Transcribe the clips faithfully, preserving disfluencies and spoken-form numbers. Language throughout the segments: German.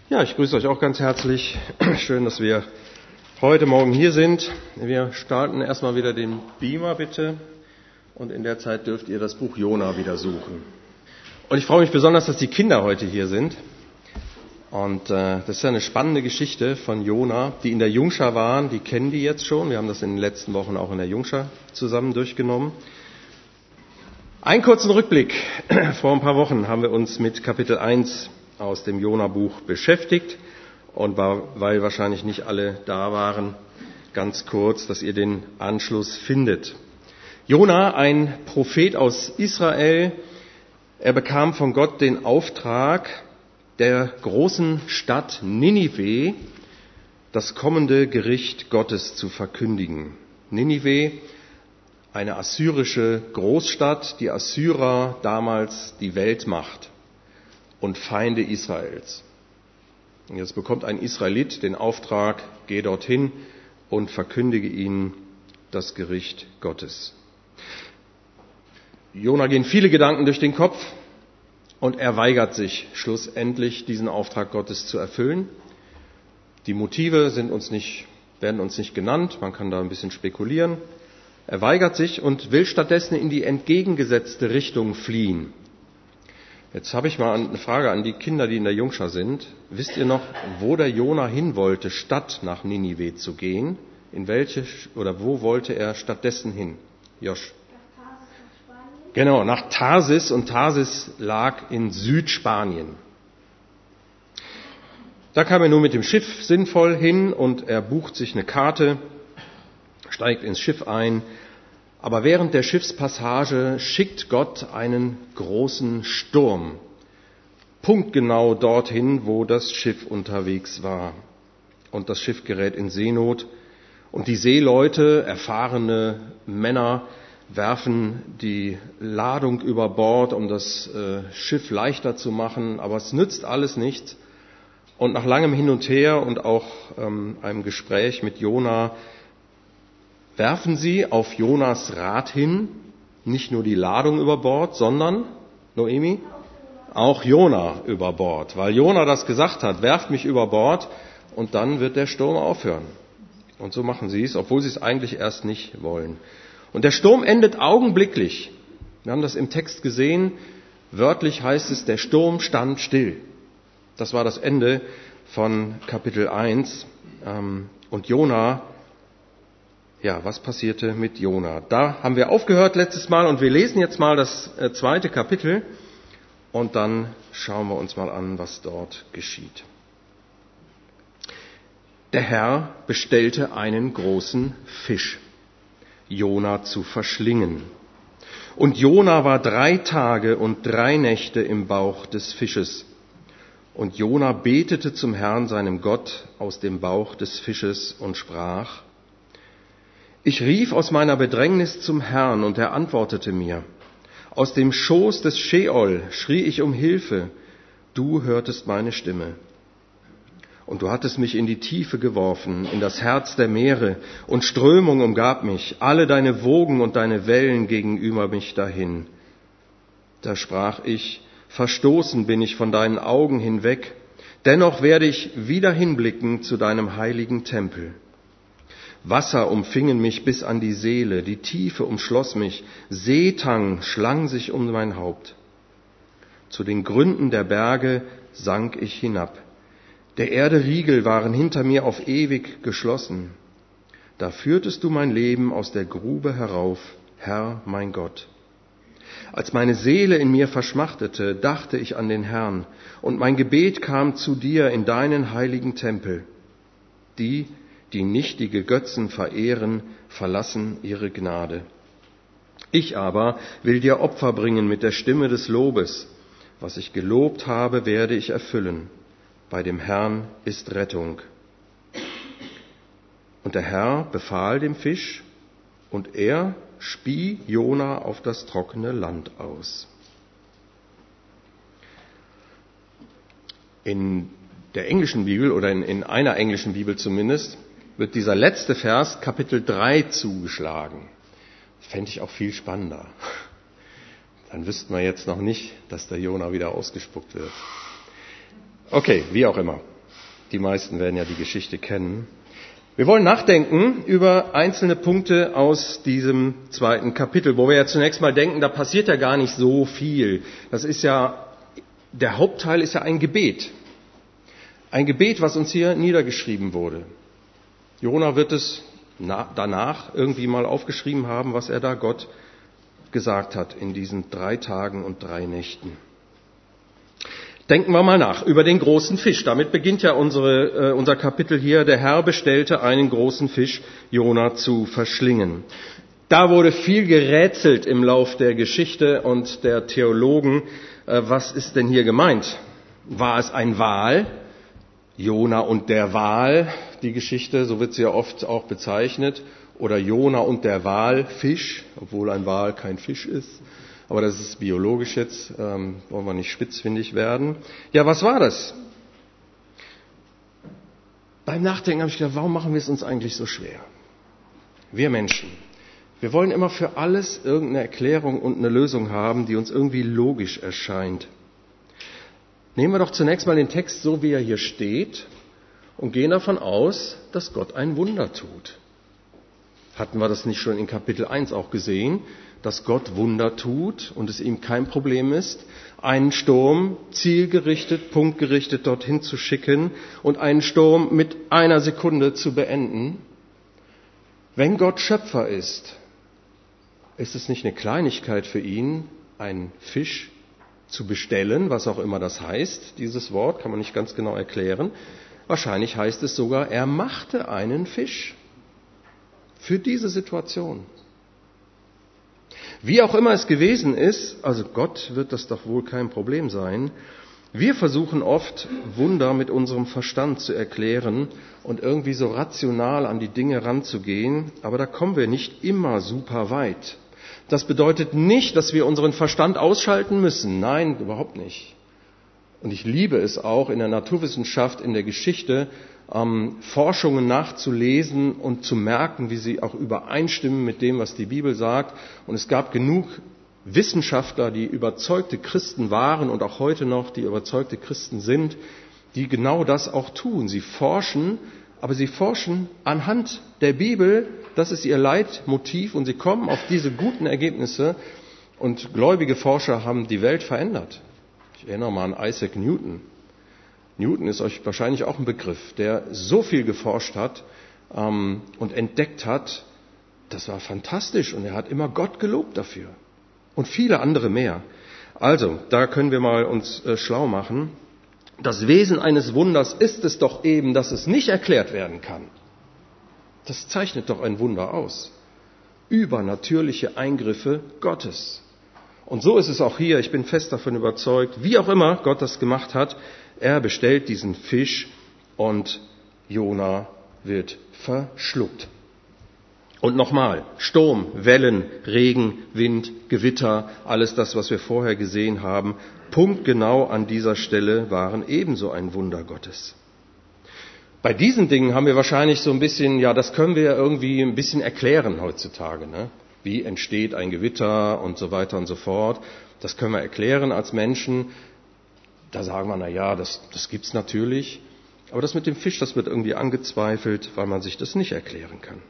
Ja, ich grüße euch auch ganz herzlich. Schön, dass wir heute Morgen hier sind. Wir starten erstmal wieder den Beamer, bitte. Und in der Zeit dürft ihr das Buch Jona wieder suchen. Und ich freue mich besonders, dass die Kinder heute hier sind. Und äh, das ist ja eine spannende Geschichte von Jona, die in der Jungschar waren. Die kennen die jetzt schon. Wir haben das in den letzten Wochen auch in der Jungschar zusammen durchgenommen. Einen kurzen Rückblick. Vor ein paar Wochen haben wir uns mit Kapitel eins aus dem Jona-Buch beschäftigt. Und war, weil wahrscheinlich nicht alle da waren, ganz kurz, dass ihr den Anschluss findet. Jona, ein Prophet aus Israel, er bekam von Gott den Auftrag, der großen Stadt Ninive das kommende Gericht Gottes zu verkündigen. Ninive, eine assyrische Großstadt, die Assyrer damals die Weltmacht und Feinde Israels. Und jetzt bekommt ein Israelit den Auftrag, geh dorthin und verkündige ihnen das Gericht Gottes. Jona gehen viele Gedanken durch den Kopf und er weigert sich schlussendlich, diesen Auftrag Gottes zu erfüllen. Die Motive sind uns nicht, werden uns nicht genannt, man kann da ein bisschen spekulieren. Er weigert sich und will stattdessen in die entgegengesetzte Richtung fliehen. Jetzt habe ich mal eine Frage an die Kinder, die in der Jungschar sind. Wisst ihr noch, wo der Jona hin wollte, statt nach Ninive zu gehen? In welche oder wo wollte er stattdessen hin? Josch. Nach Tarsis in Spanien? Genau, nach Tarsis, und Tarsis lag in Südspanien. Da kam er nur mit dem Schiff sinnvoll hin und er bucht sich eine Karte, steigt ins Schiff ein. Aber während der Schiffspassage schickt Gott einen großen Sturm, punktgenau dorthin, wo das Schiff unterwegs war. Und das Schiff gerät in Seenot. Und die Seeleute, erfahrene Männer, werfen die Ladung über Bord, um das äh, Schiff leichter zu machen. Aber es nützt alles nichts. Und nach langem Hin und Her und auch ähm, einem Gespräch mit Jona werfen sie auf Jonas Rat hin nicht nur die Ladung über Bord, sondern, Noemi, auch Jona über Bord. Weil Jona das gesagt hat, werft mich über Bord und dann wird der Sturm aufhören. Und so machen sie es, obwohl sie es eigentlich erst nicht wollen. Und der Sturm endet augenblicklich. Wir haben das im Text gesehen. Wörtlich heißt es, der Sturm stand still. Das war das Ende von Kapitel eins. Und Jona, ja, was passierte mit Jona? Da haben wir aufgehört letztes Mal und wir lesen jetzt mal das zweite Kapitel und dann schauen wir uns mal an, was dort geschieht. Der Herr bestellte einen großen Fisch, Jona zu verschlingen. Und Jona war drei Tage und drei Nächte im Bauch des Fisches. Und Jona betete zum Herrn, seinem Gott, aus dem Bauch des Fisches und sprach: Ich rief aus meiner Bedrängnis zum Herrn, und er antwortete mir. Aus dem Schoß des Scheol schrie ich um Hilfe, du hörtest meine Stimme. Und du hattest mich in die Tiefe geworfen, in das Herz der Meere, und Strömung umgab mich, alle deine Wogen und deine Wellen gegenüber mich dahin. Da sprach ich, verstoßen bin ich von deinen Augen hinweg, dennoch werde ich wieder hinblicken zu deinem heiligen Tempel. Wasser umfingen mich bis an die Seele, die Tiefe umschloss mich, Seetang schlang sich um mein Haupt. Zu den Gründen der Berge sank ich hinab. Der Erde Riegel waren hinter mir auf ewig geschlossen. Da führtest du mein Leben aus der Grube herauf, Herr mein Gott. Als meine Seele in mir verschmachtete, dachte ich an den Herrn, und mein Gebet kam zu dir in deinen heiligen Tempel. Die, die nichtige Götzen verehren, verlassen ihre Gnade. Ich aber will dir Opfer bringen mit der Stimme des Lobes. Was ich gelobt habe, werde ich erfüllen. Bei dem Herrn ist Rettung. Und der Herr befahl dem Fisch, und er spie Jona auf das trockene Land aus. In der englischen Bibel, oder in, in einer englischen Bibel zumindest, wird dieser letzte Vers Kapitel drei zugeschlagen. Das fände ich auch viel spannender. Dann wüssten wir jetzt noch nicht, dass der Jona wieder ausgespuckt wird. Okay, wie auch immer. Die meisten werden ja die Geschichte kennen. Wir wollen nachdenken über einzelne Punkte aus diesem zweiten Kapitel, wo wir ja zunächst mal denken, da passiert ja gar nicht so viel. Das ist ja, der Hauptteil ist ja ein Gebet. Ein Gebet, was uns hier niedergeschrieben wurde. Jona wird es na, danach irgendwie mal aufgeschrieben haben, was er da Gott gesagt hat in diesen drei Tagen und drei Nächten. Denken wir mal nach über den großen Fisch. Damit beginnt ja unsere, äh, unser Kapitel hier. Der Herr bestellte einen großen Fisch, Jona zu verschlingen. Da wurde viel gerätselt im Lauf der Geschichte und der Theologen. Äh, was ist denn hier gemeint? War es ein Wal? Jona und der Wal, die Geschichte, so wird sie ja oft auch bezeichnet. Oder Jona und der Wal, Fisch, obwohl ein Wal kein Fisch ist. Aber das ist biologisch jetzt, ähm, wollen wir nicht spitzfindig werden. Ja, was war das? Beim Nachdenken habe ich gedacht, warum machen wir es uns eigentlich so schwer? Wir Menschen, wir wollen immer für alles irgendeine Erklärung und eine Lösung haben, die uns irgendwie logisch erscheint. Nehmen wir doch zunächst mal den Text so, wie er hier steht und gehen davon aus, dass Gott ein Wunder tut. Hatten wir das nicht schon in Kapitel eins auch gesehen, dass Gott Wunder tut und es ihm kein Problem ist, einen Sturm zielgerichtet, punktgerichtet dorthin zu schicken und einen Sturm mit einer Sekunde zu beenden? Wenn Gott Schöpfer ist, ist es nicht eine Kleinigkeit für ihn, einen Fisch zu bestellen, was auch immer das heißt, dieses Wort, kann man nicht ganz genau erklären. Wahrscheinlich heißt es sogar, er machte einen Fisch für diese Situation. Wie auch immer es gewesen ist, also Gott wird das doch wohl kein Problem sein. Wir versuchen oft, Wunder mit unserem Verstand zu erklären und irgendwie so rational an die Dinge ranzugehen, aber da kommen wir nicht immer super weit. Das bedeutet nicht, dass wir unseren Verstand ausschalten müssen. Nein, überhaupt nicht. Und ich liebe es auch in der Naturwissenschaft, in der Geschichte, ähm, Forschungen nachzulesen und zu merken, wie sie auch übereinstimmen mit dem, was die Bibel sagt. Und es gab genug Wissenschaftler, die überzeugte Christen waren und auch heute noch die überzeugte Christen sind, die genau das auch tun. Sie forschen, aber sie forschen anhand der Bibel. Das ist ihr Leitmotiv und sie kommen auf diese guten Ergebnisse. Und gläubige Forscher haben die Welt verändert. Ich erinnere mal an Isaac Newton. Newton ist euch wahrscheinlich auch ein Begriff, der so viel geforscht hat ähm, und entdeckt hat. Das war fantastisch und er hat immer Gott gelobt dafür. Und viele andere mehr. Also, da können wir mal uns äh, schlau machen. Das Wesen eines Wunders ist es doch eben, dass es nicht erklärt werden kann. Das zeichnet doch ein Wunder aus. Übernatürliche Eingriffe Gottes. Und so ist es auch hier. Ich bin fest davon überzeugt, wie auch immer Gott das gemacht hat, er bestellt diesen Fisch und Jona wird verschluckt. Und nochmal, Sturm, Wellen, Regen, Wind, Gewitter, alles das, was wir vorher gesehen haben, punktgenau an dieser Stelle waren ebenso ein Wunder Gottes. Bei diesen Dingen haben wir wahrscheinlich so ein bisschen, ja, das können wir ja irgendwie ein bisschen erklären heutzutage, ne? Wie entsteht ein Gewitter und so weiter und so fort. Das können wir erklären als Menschen. Da sagen wir, na ja, das, das gibt's natürlich. Aber das mit dem Fisch, das wird irgendwie angezweifelt, weil man sich das nicht erklären kann.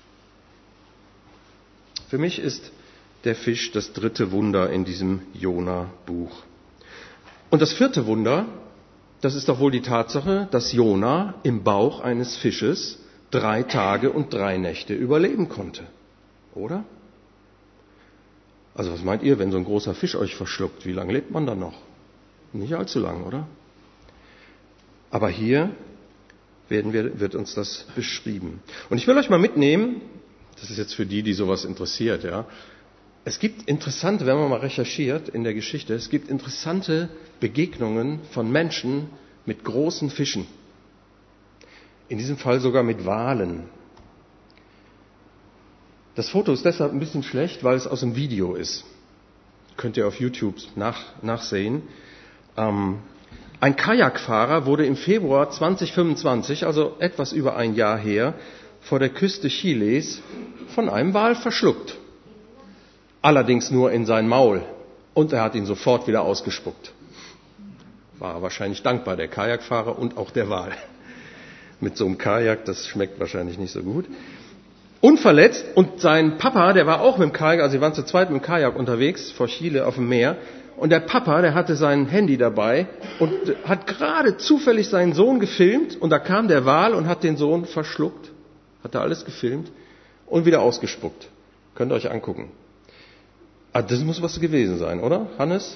Für mich ist der Fisch das dritte Wunder in diesem Jona-Buch. Und das vierte Wunder, das ist doch wohl die Tatsache, dass Jona im Bauch eines Fisches drei Tage und drei Nächte überleben konnte. Oder? Also was meint ihr, wenn so ein großer Fisch euch verschluckt? Wie lange lebt man dann noch? Nicht allzu lang, oder? Aber hier werden wir, wird uns das beschrieben. Und ich will euch mal mitnehmen, das ist jetzt für die, die sowas interessiert, ja. Es gibt interessante, wenn man mal recherchiert in der Geschichte, es gibt interessante Begegnungen von Menschen mit großen Fischen. In diesem Fall sogar mit Walen. Das Foto ist deshalb ein bisschen schlecht, weil es aus dem Video ist. Könnt ihr auf YouTube nach, nachsehen. Ähm, ein Kajakfahrer wurde im Februar zweitausendfünfundzwanzig, also etwas über ein Jahr her, vor der Küste Chiles von einem Wal verschluckt. Allerdings nur in sein Maul. Und er hat ihn sofort wieder ausgespuckt. War wahrscheinlich dankbar, der Kajakfahrer und auch der Wal. mit so einem Kajak, das schmeckt wahrscheinlich nicht so gut. Unverletzt, und sein Papa, der war auch mit dem Kajak, also sie waren zu zweit mit dem Kajak unterwegs vor Chile auf dem Meer, und der Papa, der hatte sein Handy dabei und hat gerade zufällig seinen Sohn gefilmt, und da kam der Wal und hat den Sohn verschluckt, hat da alles gefilmt und wieder ausgespuckt. Könnt ihr euch angucken. Ah, das muss was gewesen sein, oder, Hannes?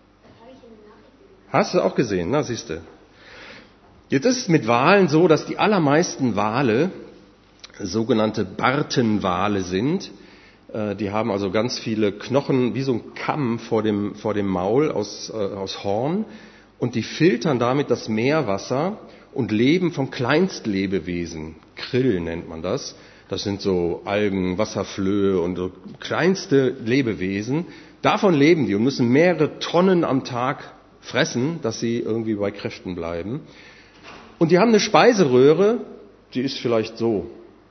Hast du auch gesehen, na siehst du. Jetzt ist es mit Walen so, dass die allermeisten Wale sogenannte Bartenwale sind. Die haben also ganz viele Knochen, wie so ein Kamm vor dem, vor dem Maul aus, äh, aus Horn, und die filtern damit das Meerwasser und leben von Kleinstlebewesen. Krill nennt man das. Das sind so Algen, Wasserflöhe und so kleinste Lebewesen. Davon leben die und müssen mehrere Tonnen am Tag fressen, dass sie irgendwie bei Kräften bleiben. Und die haben eine Speiseröhre, die ist vielleicht so.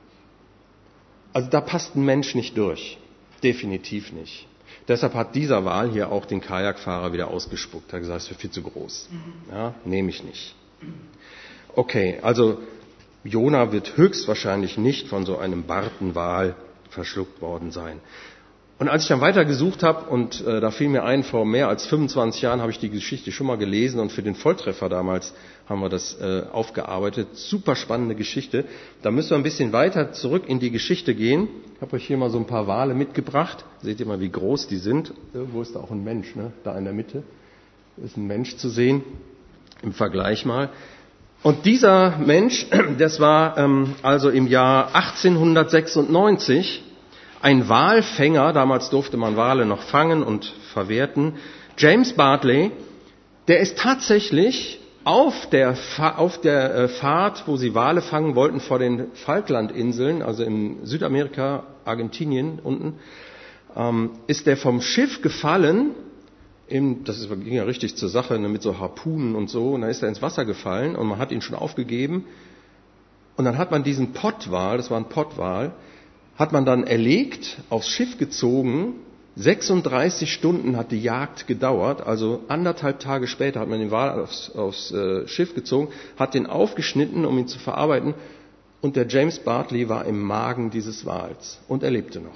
Also da passt ein Mensch nicht durch. Definitiv nicht. Deshalb hat dieser Wal hier auch den Kajakfahrer wieder ausgespuckt. Er hat gesagt, es ist viel zu groß. Ja, nehme ich nicht. Okay, also Jona wird höchstwahrscheinlich nicht von so einem Bartenwal verschluckt worden sein. Und als ich dann weiter gesucht habe, und äh, da fiel mir ein, vor mehr als fünfundzwanzig Jahren habe ich die Geschichte schon mal gelesen, und für den Volltreffer damals haben wir das äh, aufgearbeitet. Super spannende Geschichte. Da müssen wir ein bisschen weiter zurück in die Geschichte gehen. Ich habe euch hier mal so ein paar Wale mitgebracht. Seht ihr mal, wie groß die sind. Irgendwo ist da auch ein Mensch, ne? Da in der Mitte ist ein Mensch zu sehen. Im Vergleich mal. Und dieser Mensch, das war ähm, also im Jahr achtzehnhundertsechsundneunzig ein Walfänger, damals durfte man Wale noch fangen und verwerten, James Bartley, der ist tatsächlich auf der, Fa- auf der äh, Fahrt, wo sie Wale fangen wollten, vor den Falklandinseln, also in Südamerika, Argentinien unten, ähm, ist der vom Schiff gefallen. Im, das ist, ging ja richtig zur Sache, ne, mit so Harpunen und so, und dann ist er ins Wasser gefallen und man hat ihn schon aufgegeben. Und dann hat man diesen Pottwal, das war ein Pottwal, hat man dann erlegt, aufs Schiff gezogen. sechsunddreißig Stunden hat die Jagd gedauert, also anderthalb Tage später hat man den Wal aufs, aufs äh, Schiff gezogen, hat den aufgeschnitten, um ihn zu verarbeiten, und der James Bartley war im Magen dieses Wals und er lebte noch.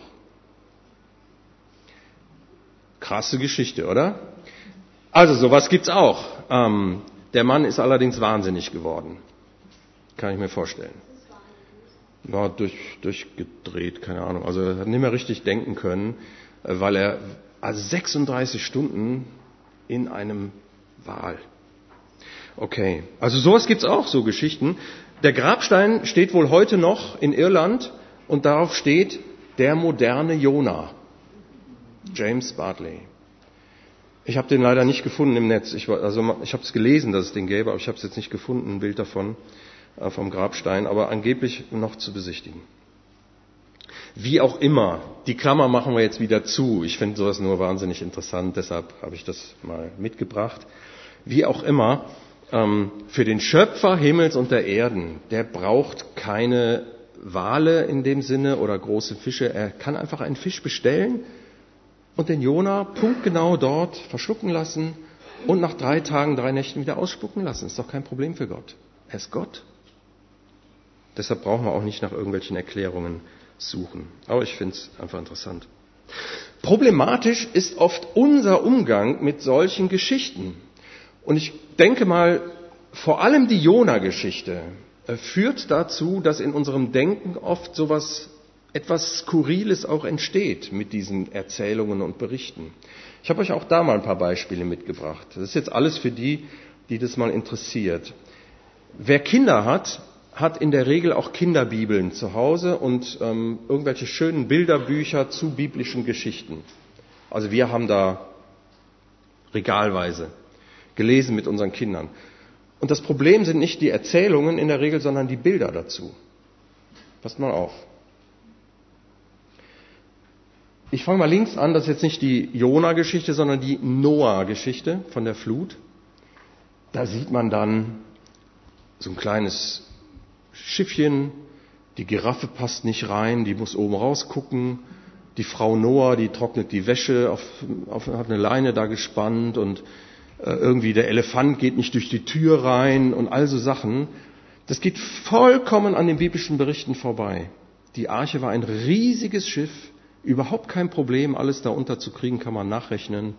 Krasse Geschichte, oder? Also sowas gibt's auch. Ähm, der Mann ist allerdings wahnsinnig geworden. Kann ich mir vorstellen. War durch, durchgedreht, keine Ahnung. Also er hat nicht mehr richtig denken können, weil er, also sechsunddreißig Stunden in einem Wal. Okay, also sowas gibt's auch, so Geschichten. Der Grabstein steht wohl heute noch in Irland und darauf steht der moderne Jona. James Bartley. Ich habe den leider nicht gefunden im Netz. Ich, war, also ich habe es gelesen, dass es den gäbe, aber ich habe es jetzt nicht gefunden, ein Bild davon. Vom Grabstein, aber angeblich noch zu besichtigen. Wie auch immer, die Klammer machen wir jetzt wieder zu. Ich finde sowas nur wahnsinnig interessant, deshalb habe ich das mal mitgebracht. Wie auch immer, ähm, für den Schöpfer Himmels und der Erden, der braucht keine Wale in dem Sinne oder große Fische. Er kann einfach einen Fisch bestellen und den Jona punktgenau dort verschlucken lassen und nach drei Tagen, drei Nächten wieder ausspucken lassen. Ist doch kein Problem für Gott. Er ist Gott. Deshalb brauchen wir auch nicht nach irgendwelchen Erklärungen suchen. Aber ich finde es einfach interessant. Problematisch ist oft unser Umgang mit solchen Geschichten. Und ich denke mal, vor allem die Jona-Geschichte führt dazu, dass in unserem Denken oft sowas, etwas Skurriles auch entsteht mit diesen Erzählungen und Berichten. Ich habe euch auch da mal ein paar Beispiele mitgebracht. Das ist jetzt alles für die, die das mal interessiert. Wer Kinder hat, hat in der Regel auch Kinderbibeln zu Hause und ähm, irgendwelche schönen Bilderbücher zu biblischen Geschichten. Also wir haben da regalweise gelesen mit unseren Kindern. Und das Problem sind nicht die Erzählungen in der Regel, sondern die Bilder dazu. Passt mal auf. Ich fange mal links an, das ist jetzt nicht die Jona-Geschichte, sondern die Noah-Geschichte von der Flut. Da sieht man dann so ein kleines Schiffchen, die Giraffe passt nicht rein, die muss oben rausgucken. Die Frau Noah, die trocknet die Wäsche, auf, auf, hat eine Leine da gespannt und äh, irgendwie der Elefant geht nicht durch die Tür rein und all so Sachen. Das geht vollkommen an den biblischen Berichten vorbei. Die Arche war ein riesiges Schiff, überhaupt kein Problem, alles da unterzukriegen, kann man nachrechnen.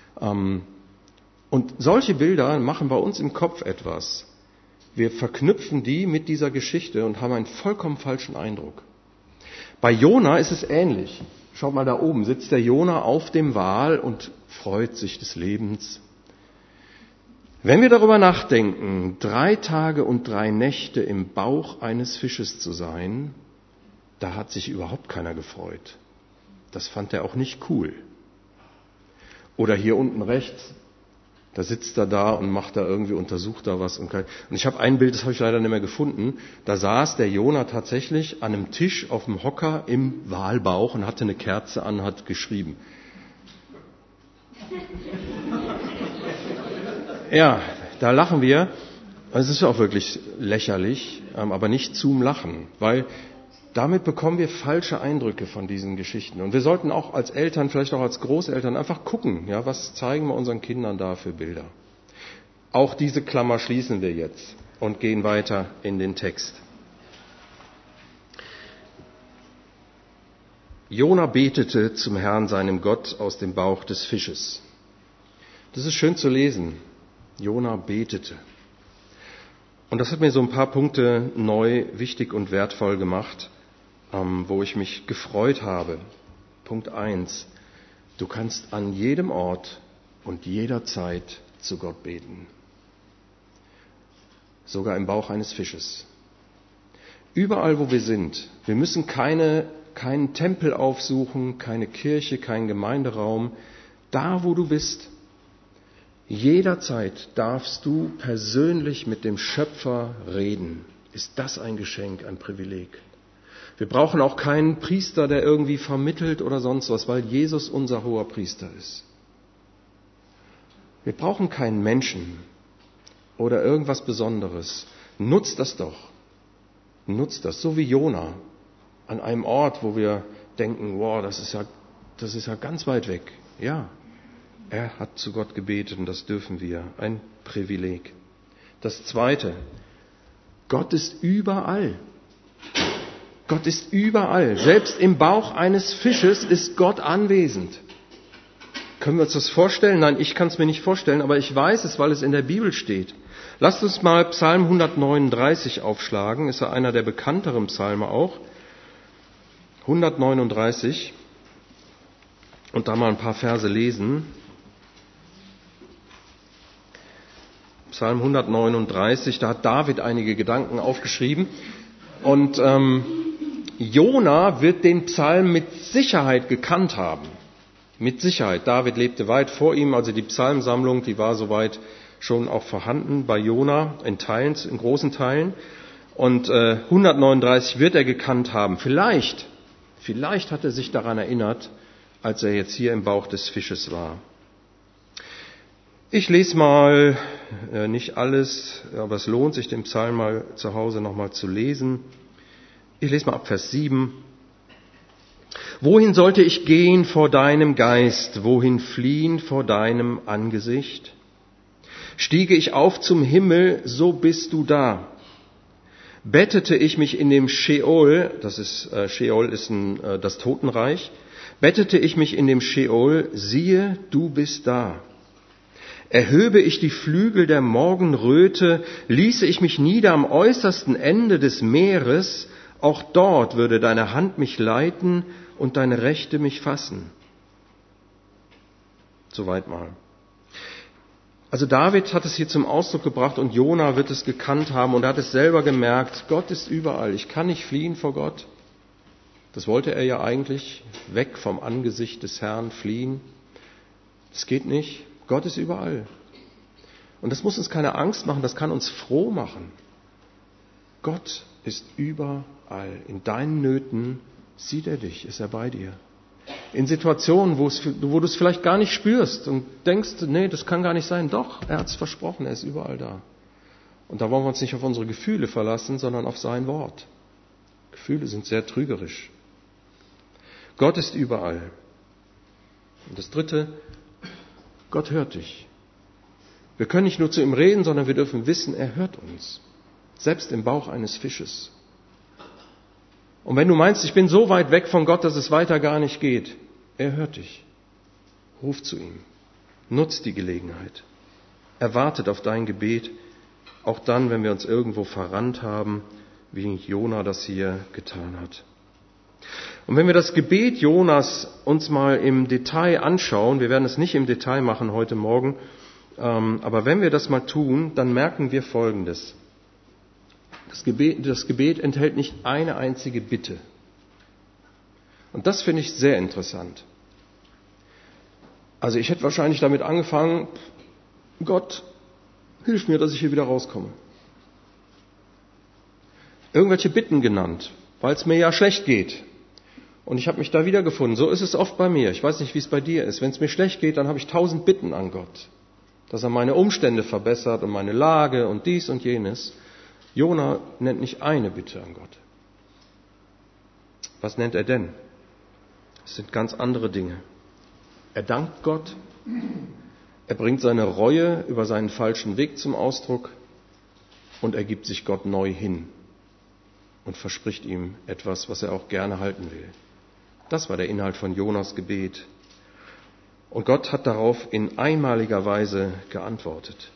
Und solche Bilder machen bei uns im Kopf etwas. Wir verknüpfen die mit dieser Geschichte und haben einen vollkommen falschen Eindruck. Bei Jona ist es ähnlich. Schaut mal, da oben sitzt der Jona auf dem Wal und freut sich des Lebens. Wenn wir darüber nachdenken, drei Tage und drei Nächte im Bauch eines Fisches zu sein, da hat sich überhaupt keiner gefreut. Das fand er auch nicht cool. Oder hier unten rechts, da sitzt er da und macht da irgendwie, untersucht da was. Und ich habe ein Bild, das habe ich leider nicht mehr gefunden. Da saß der Jona tatsächlich an einem Tisch auf dem Hocker im Walbauch und hatte eine Kerze an, hat geschrieben. Ja, da lachen wir. Es ist auch wirklich lächerlich, aber nicht zum Lachen, weil damit bekommen wir falsche Eindrücke von diesen Geschichten. Und wir sollten auch als Eltern, vielleicht auch als Großeltern einfach gucken, ja, was zeigen wir unseren Kindern da für Bilder. Auch diese Klammer schließen wir jetzt und gehen weiter in den Text. Jona betete zum Herrn, seinem Gott, aus dem Bauch des Fisches. Das ist schön zu lesen. Jona betete. Und das hat mir so ein paar Punkte neu, wichtig und wertvoll gemacht, ähm, wo ich mich gefreut habe. Punkt eins. Du kannst an jedem Ort und jederzeit zu Gott beten. Sogar im Bauch eines Fisches. Überall, wo wir sind. Wir müssen keine, keinen Tempel aufsuchen, keine Kirche, keinen Gemeinderaum. Da, wo du bist. Jederzeit darfst du persönlich mit dem Schöpfer reden. Ist das ein Geschenk, ein Privileg? Wir brauchen auch keinen Priester, der irgendwie vermittelt oder sonst was, weil Jesus unser hoher Priester ist. Wir brauchen keinen Menschen oder irgendwas Besonderes. Nutzt das doch. Nutzt das, so wie Jona, an einem Ort, wo wir denken, wow, das ist ja, das ist ja ganz weit weg. Ja. Er hat zu Gott gebetet und das dürfen wir. Ein Privileg. Das Zweite. Gott ist überall. Gott ist überall. Selbst im Bauch eines Fisches ist Gott anwesend. Können wir uns das vorstellen? Nein, ich kann es mir nicht vorstellen, aber ich weiß es, weil es in der Bibel steht. Lasst uns mal Psalm hundertneununddreißig aufschlagen. Ist ja einer der bekannteren Psalme auch. hundertneununddreißig. Und da mal ein paar Verse lesen. Psalm hundertneununddreißig, da hat David einige Gedanken aufgeschrieben. Und ähm, Jona wird den Psalm mit Sicherheit gekannt haben. Mit Sicherheit. David lebte weit vor ihm, also die Psalmsammlung, die war soweit schon auch vorhanden bei Jona in Teilen, in großen Teilen. Und äh, hundertneununddreißig wird er gekannt haben. Vielleicht, vielleicht hat er sich daran erinnert, als er jetzt hier im Bauch des Fisches war. Ich lese mal, äh, nicht alles, aber es lohnt sich, den Psalm mal zu Hause nochmal zu lesen. Ich lese mal ab Vers sieben. Wohin sollte ich gehen vor deinem Geist? Wohin fliehen vor deinem Angesicht? Stiege ich auf zum Himmel, so bist du da. Bettete ich mich in dem Scheol, das ist, äh, Scheol ist ein, äh, das Totenreich, bettete ich mich in dem Scheol, siehe, du bist da. Erhöbe ich die Flügel der Morgenröte, ließe ich mich nieder am äußersten Ende des Meeres, auch dort würde deine Hand mich leiten und deine Rechte mich fassen. Soweit mal. Also David hat es hier zum Ausdruck gebracht und Jona wird es gekannt haben und er hat es selber gemerkt, Gott ist überall, ich kann nicht fliehen vor Gott. Das wollte er ja eigentlich, weg vom Angesicht des Herrn fliehen. Das geht nicht. Gott ist überall. Und das muss uns keine Angst machen, das kann uns froh machen. Gott ist überall. In deinen Nöten sieht er dich, ist er bei dir. In Situationen, wo, es, wo du es vielleicht gar nicht spürst und denkst, nee, das kann gar nicht sein. Doch, er hat es versprochen, er ist überall da. Und da wollen wir uns nicht auf unsere Gefühle verlassen, sondern auf sein Wort. Gefühle sind sehr trügerisch. Gott ist überall. Und das Dritte, Gott hört dich. Wir können nicht nur zu ihm reden, sondern wir dürfen wissen, er hört uns. Selbst im Bauch eines Fisches. Und wenn du meinst, ich bin so weit weg von Gott, dass es weiter gar nicht geht, er hört dich. Ruf zu ihm. Nutz die Gelegenheit. Er wartet auf dein Gebet, auch dann, wenn wir uns irgendwo verrannt haben, wie Jona das hier getan hat. Und wenn wir das Gebet Jonas uns mal im Detail anschauen, wir werden es nicht im Detail machen heute Morgen, aber wenn wir das mal tun, dann merken wir Folgendes. Das Gebet, das Gebet enthält nicht eine einzige Bitte. Und das finde ich sehr interessant. Also ich hätte wahrscheinlich damit angefangen, Gott, hilf mir, dass ich hier wieder rauskomme. Irgendwelche Bitten genannt, weil es mir ja schlecht geht. Und ich habe mich da wiedergefunden. So ist es oft bei mir. Ich weiß nicht, wie es bei dir ist. Wenn es mir schlecht geht, dann habe ich tausend Bitten an Gott, dass er meine Umstände verbessert und meine Lage und dies und jenes. Jona nennt nicht eine Bitte an Gott. Was nennt er denn? Es sind ganz andere Dinge. Er dankt Gott. Er bringt seine Reue über seinen falschen Weg zum Ausdruck und er gibt sich Gott neu hin und verspricht ihm etwas, was er auch gerne halten will. Das war der Inhalt von Jonas Gebet. Und Gott hat darauf in einmaliger Weise geantwortet.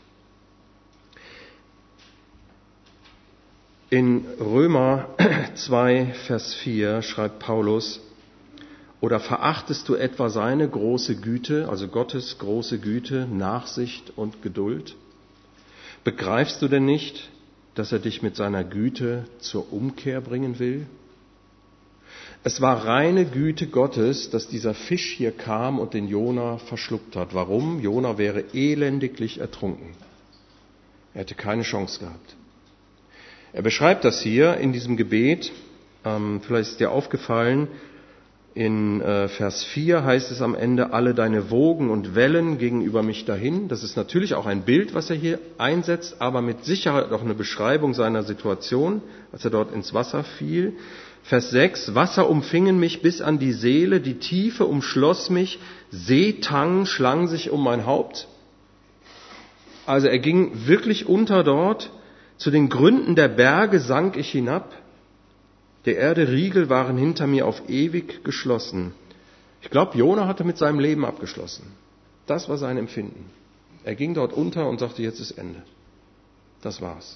In Römer zwei, Vers vier schreibt Paulus, oder verachtest du etwa seine große Güte, also Gottes große Güte, Nachsicht und Geduld? Begreifst du denn nicht, dass er dich mit seiner Güte zur Umkehr bringen will? Es war reine Güte Gottes, dass dieser Fisch hier kam und den Jona verschluckt hat. Warum? Jona wäre elendiglich ertrunken. Er hätte keine Chance gehabt. Er beschreibt das hier in diesem Gebet. Ähm, vielleicht ist dir aufgefallen, in äh, Vers vier heißt es am Ende, alle deine Wogen und Wellen gegenüber mich dahin. Das ist natürlich auch ein Bild, was er hier einsetzt, aber mit Sicherheit auch eine Beschreibung seiner Situation, als er dort ins Wasser fiel. Vers sechs, Wasser umfingen mich bis an die Seele, die Tiefe umschloss mich, Seetang schlang sich um mein Haupt. Also er ging wirklich unter dort, zu den Gründen der Berge sank ich hinab. Der Erde Riegel waren hinter mir auf ewig geschlossen. Ich glaube, Jona hatte mit seinem Leben abgeschlossen. Das war sein Empfinden. Er ging dort unter und sagte, jetzt ist Ende. Das war's.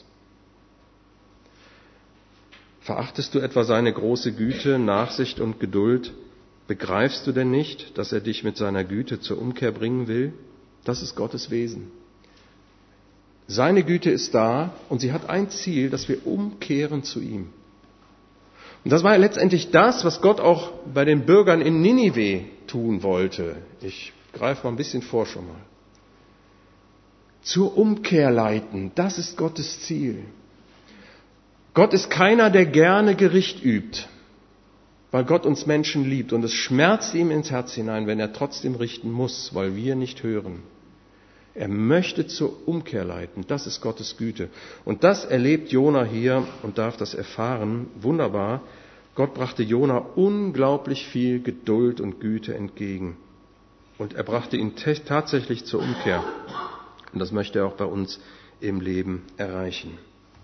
Verachtest du etwa seine große Güte, Nachsicht und Geduld? Begreifst du denn nicht, dass er dich mit seiner Güte zur Umkehr bringen will? Das ist Gottes Wesen. Seine Güte ist da und sie hat ein Ziel, dass wir umkehren zu ihm. Und das war ja letztendlich das, was Gott auch bei den Bürgern in Ninive tun wollte. Ich greife mal ein bisschen vor schon mal. Zur Umkehr leiten, das ist Gottes Ziel. Gott ist keiner, der gerne Gericht übt, weil Gott uns Menschen liebt. Und es schmerzt ihm ins Herz hinein, wenn er trotzdem richten muss, weil wir nicht hören. Er möchte zur Umkehr leiten. Das ist Gottes Güte. Und das erlebt Jona hier und darf das erfahren. Wunderbar. Gott brachte Jona unglaublich viel Geduld und Güte entgegen. Und er brachte ihn t- tatsächlich zur Umkehr. Und das möchte er auch bei uns im Leben erreichen.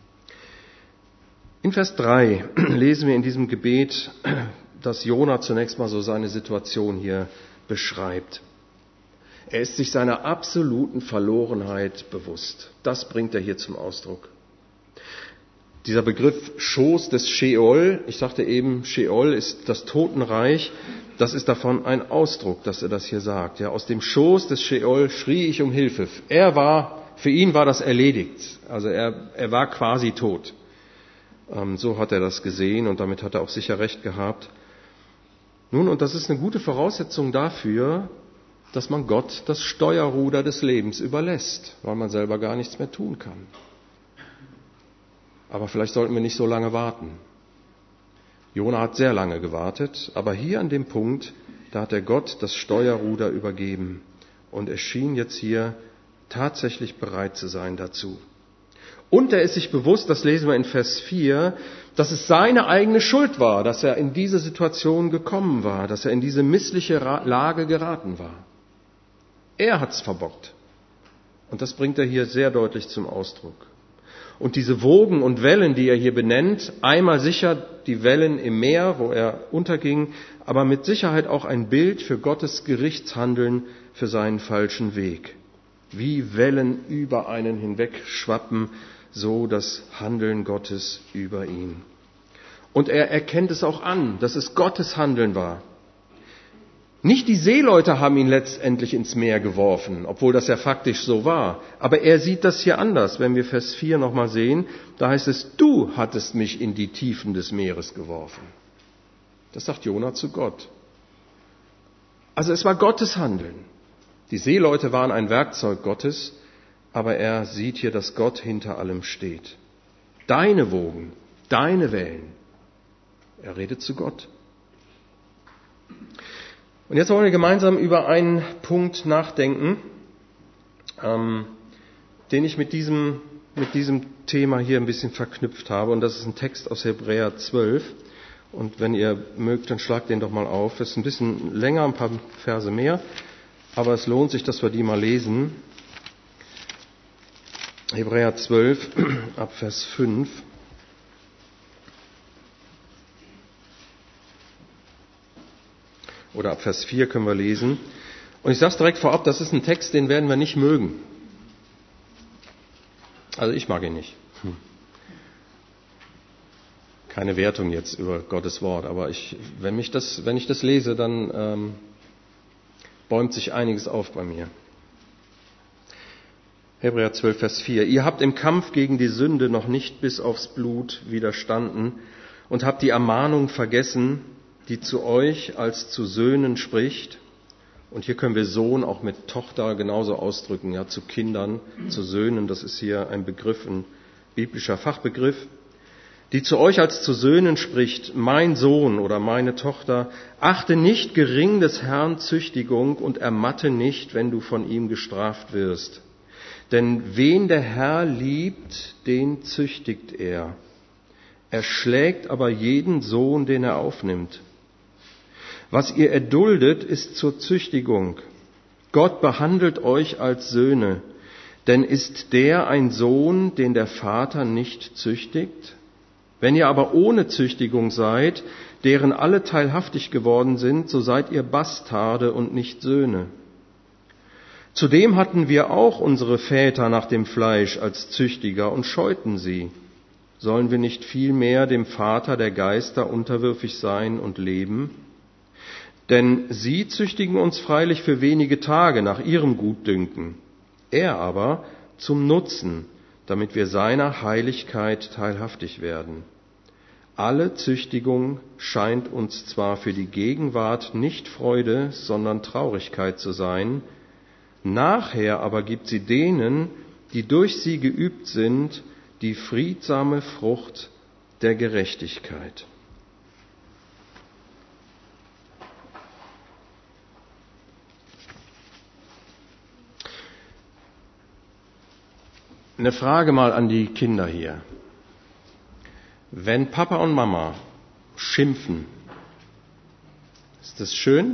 In Vers drei lesen wir in diesem Gebet, dass Jona zunächst mal so seine Situation hier beschreibt. Er ist sich seiner absoluten Verlorenheit bewusst. Das bringt er hier zum Ausdruck. Dieser Begriff Schoß des Scheol, ich sagte eben, Scheol ist das Totenreich, das ist davon ein Ausdruck, dass er das hier sagt. Ja, aus dem Schoß des Scheol schrie ich um Hilfe. Er war, für ihn war das erledigt. Also er, er war quasi tot. Ähm, so hat er das gesehen und damit hat er auch sicher recht gehabt. Nun, und das ist eine gute Voraussetzung dafür, dass man Gott das Steuerruder des Lebens überlässt, weil man selber gar nichts mehr tun kann. Aber vielleicht sollten wir nicht so lange warten. Jona hat sehr lange gewartet, aber hier an dem Punkt, da hat er Gott das Steuerruder übergeben und er schien jetzt hier tatsächlich bereit zu sein dazu. Und er ist sich bewusst, das lesen wir in Vers vier, dass es seine eigene Schuld war, dass er in diese Situation gekommen war, dass er in diese missliche Lage geraten war. Er hat's verbockt. Und das bringt er hier sehr deutlich zum Ausdruck. Und diese Wogen und Wellen, die er hier benennt, einmal sicher die Wellen im Meer, wo er unterging, aber mit Sicherheit auch ein Bild für Gottes Gerichtshandeln für seinen falschen Weg. Wie Wellen über einen hinweg schwappen, so das Handeln Gottes über ihn. Und er erkennt es auch an, dass es Gottes Handeln war. Nicht die Seeleute haben ihn letztendlich ins Meer geworfen, obwohl das ja faktisch so war. Aber er sieht das hier anders. Wenn wir Vers vier nochmal sehen, da heißt es, du hattest mich in die Tiefen des Meeres geworfen. Das sagt Jona zu Gott. Also es war Gottes Handeln. Die Seeleute waren ein Werkzeug Gottes, aber er sieht hier, dass Gott hinter allem steht. Deine Wogen, deine Wellen. Er redet zu Gott. Und jetzt wollen wir gemeinsam über einen Punkt nachdenken, ähm, den ich mit diesem, mit diesem Thema hier ein bisschen verknüpft habe. Und das ist ein Text aus Hebräer zwölf. Und wenn ihr mögt, dann schlagt den doch mal auf. Es ist ein bisschen länger, ein paar Verse mehr. Aber es lohnt sich, dass wir die mal lesen. Hebräer zwölf, ab Vers fünf. Oder ab Vers vier können wir lesen. Und ich sage es direkt vorab, das ist ein Text, den werden wir nicht mögen. Also ich mag ihn nicht. Hm. Keine Wertung jetzt über Gottes Wort, aber ich, wenn, mich das, wenn ich das lese, dann ähm, bäumt sich einiges auf bei mir. Hebräer zwölf, Vers vier. Ihr habt im Kampf gegen die Sünde noch nicht bis aufs Blut widerstanden und habt die Ermahnung vergessen, die zu euch als zu Söhnen spricht. Und hier können wir Sohn auch mit Tochter genauso ausdrücken, ja, zu Kindern, zu Söhnen. Das ist hier ein Begriff, ein biblischer Fachbegriff. Die zu euch als zu Söhnen spricht, mein Sohn oder meine Tochter, achte nicht gering des Herrn Züchtigung und ermatte nicht, wenn du von ihm gestraft wirst. Denn wen der Herr liebt, den züchtigt er. Er schlägt aber jeden Sohn, den er aufnimmt. Was ihr erduldet, ist zur Züchtigung. Gott behandelt euch als Söhne. Denn ist der ein Sohn, den der Vater nicht züchtigt? Wenn ihr aber ohne Züchtigung seid, deren alle teilhaftig geworden sind, so seid ihr Bastarde und nicht Söhne. Zudem hatten wir auch unsere Väter nach dem Fleisch als Züchtiger und scheuten sie. Sollen wir nicht vielmehr dem Vater der Geister unterwürfig sein und leben? Denn sie züchtigen uns freilich für wenige Tage nach ihrem Gutdünken, er aber zum Nutzen, damit wir seiner Heiligkeit teilhaftig werden. Alle Züchtigung scheint uns zwar für die Gegenwart nicht Freude, sondern Traurigkeit zu sein, nachher aber gibt sie denen, die durch sie geübt sind, die friedsame Frucht der Gerechtigkeit. Eine Frage mal an die Kinder hier. Wenn Papa und Mama schimpfen, ist das schön?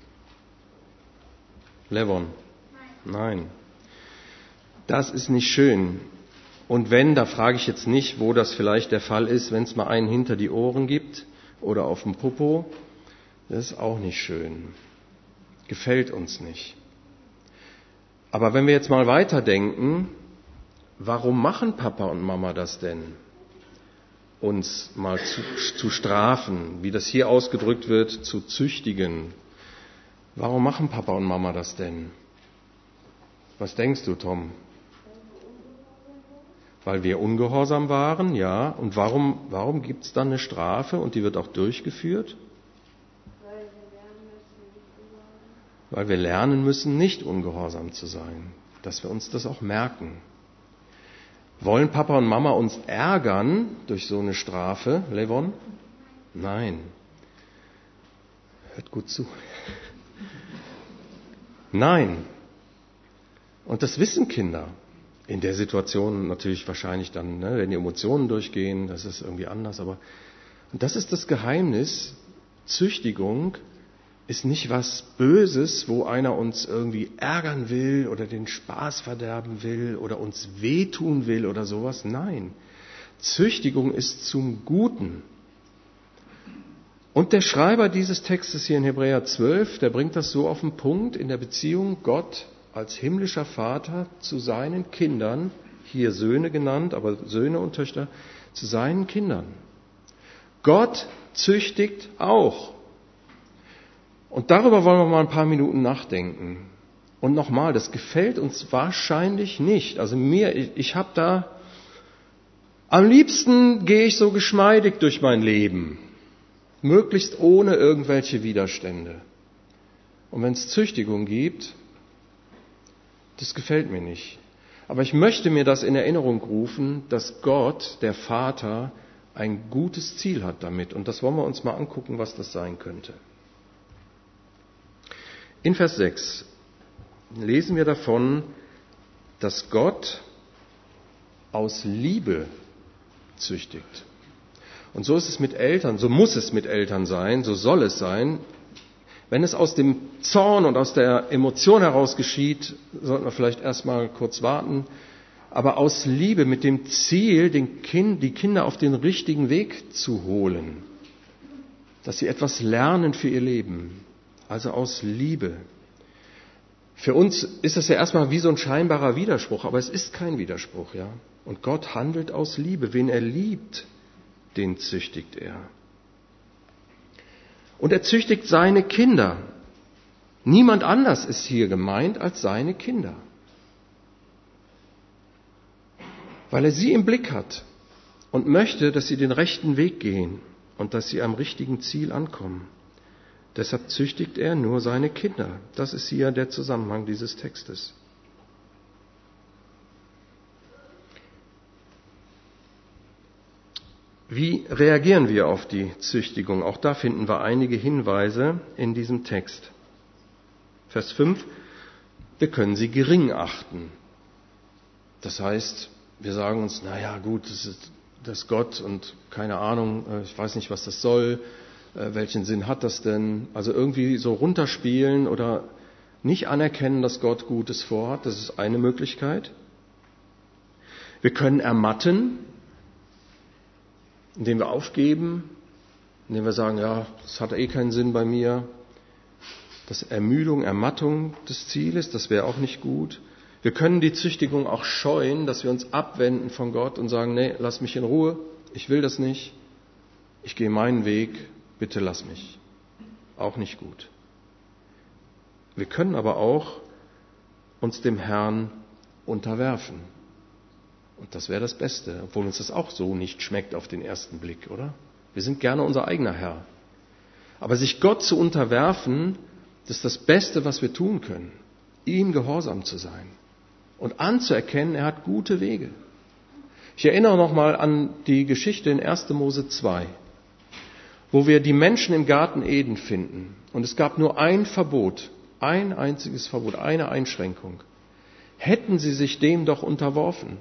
Levon? Nein. Nein. Das ist nicht schön. Und wenn, da frage ich jetzt nicht, wo das vielleicht der Fall ist, wenn es mal einen hinter die Ohren gibt oder auf dem Popo, das ist auch nicht schön. Gefällt uns nicht. Aber wenn wir jetzt mal weiterdenken, warum machen Papa und Mama das denn? Uns mal zu, zu strafen, wie das hier ausgedrückt wird, zu züchtigen. Warum machen Papa und Mama das denn? Was denkst du, Tom? Weil wir ungehorsam waren, ja. Und warum, warum gibt es dann eine Strafe und die wird auch durchgeführt? Weil wir lernen müssen, nicht ungehorsam zu sein. Dass wir uns das auch merken. Wollen Papa und Mama uns ärgern durch so eine Strafe, Levon? Nein. Hört gut zu. Nein. Und das wissen Kinder. In der Situation natürlich wahrscheinlich dann, ne, wenn die Emotionen durchgehen, das ist irgendwie anders. Aber und das ist das Geheimnis. Züchtigung ist nicht was Böses, wo einer uns irgendwie ärgern will oder den Spaß verderben will oder uns wehtun will oder sowas. Nein, Züchtigung ist zum Guten. Und der Schreiber dieses Textes hier in Hebräer zwölf, der bringt das so auf den Punkt in der Beziehung Gott als himmlischer Vater zu seinen Kindern, hier Söhne genannt, aber Söhne und Töchter, zu seinen Kindern. Gott züchtigt auch. Und darüber wollen wir mal ein paar Minuten nachdenken. Und nochmal, das gefällt uns wahrscheinlich nicht. Also mir, ich, ich habe da, am liebsten gehe ich so geschmeidig durch mein Leben. Möglichst ohne irgendwelche Widerstände. Und wenn es Züchtigung gibt, das gefällt mir nicht. Aber ich möchte mir das in Erinnerung rufen, dass Gott, der Vater, ein gutes Ziel hat damit. Und das wollen wir uns mal angucken, was das sein könnte. In Vers sechs lesen wir davon, dass Gott aus Liebe züchtigt. Und so ist es mit Eltern, so muss es mit Eltern sein, so soll es sein. Wenn es aus dem Zorn und aus der Emotion heraus geschieht, sollten wir vielleicht erstmal kurz warten, aber aus Liebe mit dem Ziel, den kind, die Kinder auf den richtigen Weg zu holen, dass sie etwas lernen für ihr Leben, also aus Liebe. Für uns ist das ja erstmal wie so ein scheinbarer Widerspruch, aber es ist kein Widerspruch, ja. Und Gott handelt aus Liebe. Wen er liebt, den züchtigt er. Und er züchtigt seine Kinder. Niemand anders ist hier gemeint als seine Kinder. Weil er sie im Blick hat und möchte, dass sie den rechten Weg gehen und dass sie am richtigen Ziel ankommen. Deshalb züchtigt er nur seine Kinder. Das ist hier der Zusammenhang dieses Textes. Wie reagieren wir auf die Züchtigung? Auch da finden wir einige Hinweise in diesem Text. Vers fünf, wir können sie gering achten. Das heißt, wir sagen uns, naja gut, das ist, das ist Gott und keine Ahnung, ich weiß nicht, was das soll, welchen Sinn hat das denn? Also irgendwie so runterspielen oder nicht anerkennen, dass Gott Gutes vorhat, das ist eine Möglichkeit. Wir können ermatten, indem wir aufgeben, indem wir sagen, ja, das hat eh keinen Sinn bei mir. Das Ermüdung, Ermattung des Zieles, das wäre auch nicht gut. Wir können die Züchtigung auch scheuen, dass wir uns abwenden von Gott und sagen, nee, lass mich in Ruhe, ich will das nicht, ich gehe meinen Weg, bitte lass mich. Auch nicht gut. Wir können aber auch uns dem Herrn unterwerfen. Und das wäre das Beste, obwohl uns das auch so nicht schmeckt auf den ersten Blick, oder? Wir sind gerne unser eigener Herr. Aber sich Gott zu unterwerfen, das ist das Beste, was wir tun können. Ihm gehorsam zu sein und anzuerkennen, er hat gute Wege. Ich erinnere nochmal an die Geschichte in erster Mose zwei, wo wir die Menschen im Garten Eden finden. Und es gab nur ein Verbot, ein einziges Verbot, eine Einschränkung. Hätten sie sich dem doch unterworfen.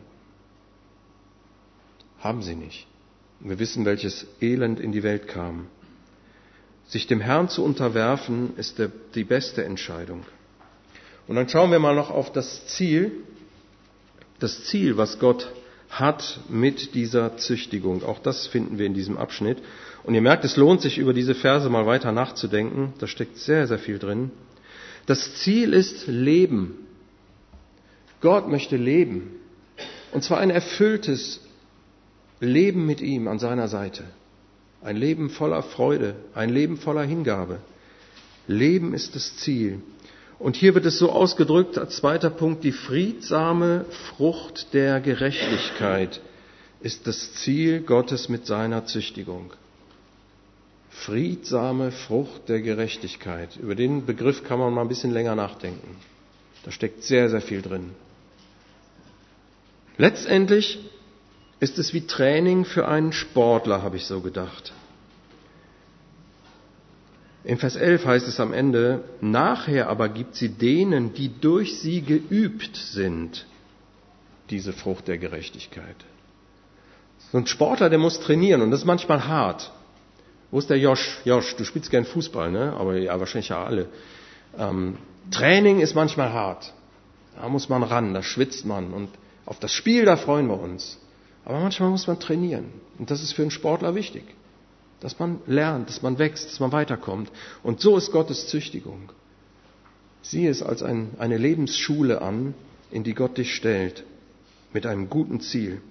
Haben sie nicht. Wir wissen, welches Elend in die Welt kam. Sich dem Herrn zu unterwerfen, ist der, die beste Entscheidung. Und dann schauen wir mal noch auf das Ziel, das Ziel, was Gott hat mit dieser Züchtigung. Auch das finden wir in diesem Abschnitt. Und ihr merkt, es lohnt sich, über diese Verse mal weiter nachzudenken. Da steckt sehr, sehr viel drin. Das Ziel ist Leben. Gott möchte leben. Und zwar ein erfülltes Leben mit ihm an seiner Seite. Ein Leben voller Freude, ein Leben voller Hingabe. Leben ist das Ziel. Und hier wird es so ausgedrückt als zweiter Punkt, die friedsame Frucht der Gerechtigkeit ist das Ziel Gottes mit seiner Züchtigung. Friedsame Frucht der Gerechtigkeit. Über den Begriff kann man mal ein bisschen länger nachdenken. Da steckt sehr, sehr viel drin. Letztendlich ist es wie Training für einen Sportler, habe ich so gedacht. In Vers elf heißt es am Ende, nachher aber gibt sie denen, die durch sie geübt sind, diese Frucht der Gerechtigkeit. So ein Sportler, der muss trainieren und das ist manchmal hart. Wo ist der Josh? Josh, du spielst gern Fußball, ne? Aber ja, wahrscheinlich ja alle. Ähm, Training ist manchmal hart. Da muss man ran, da schwitzt man. Und auf das Spiel, da freuen wir uns. Aber manchmal muss man trainieren. Und das ist für einen Sportler wichtig. Dass man lernt, dass man wächst, dass man weiterkommt. Und so ist Gottes Züchtigung. Sieh es als ein, eine Lebensschule an, in die Gott dich stellt. Mit einem guten Ziel.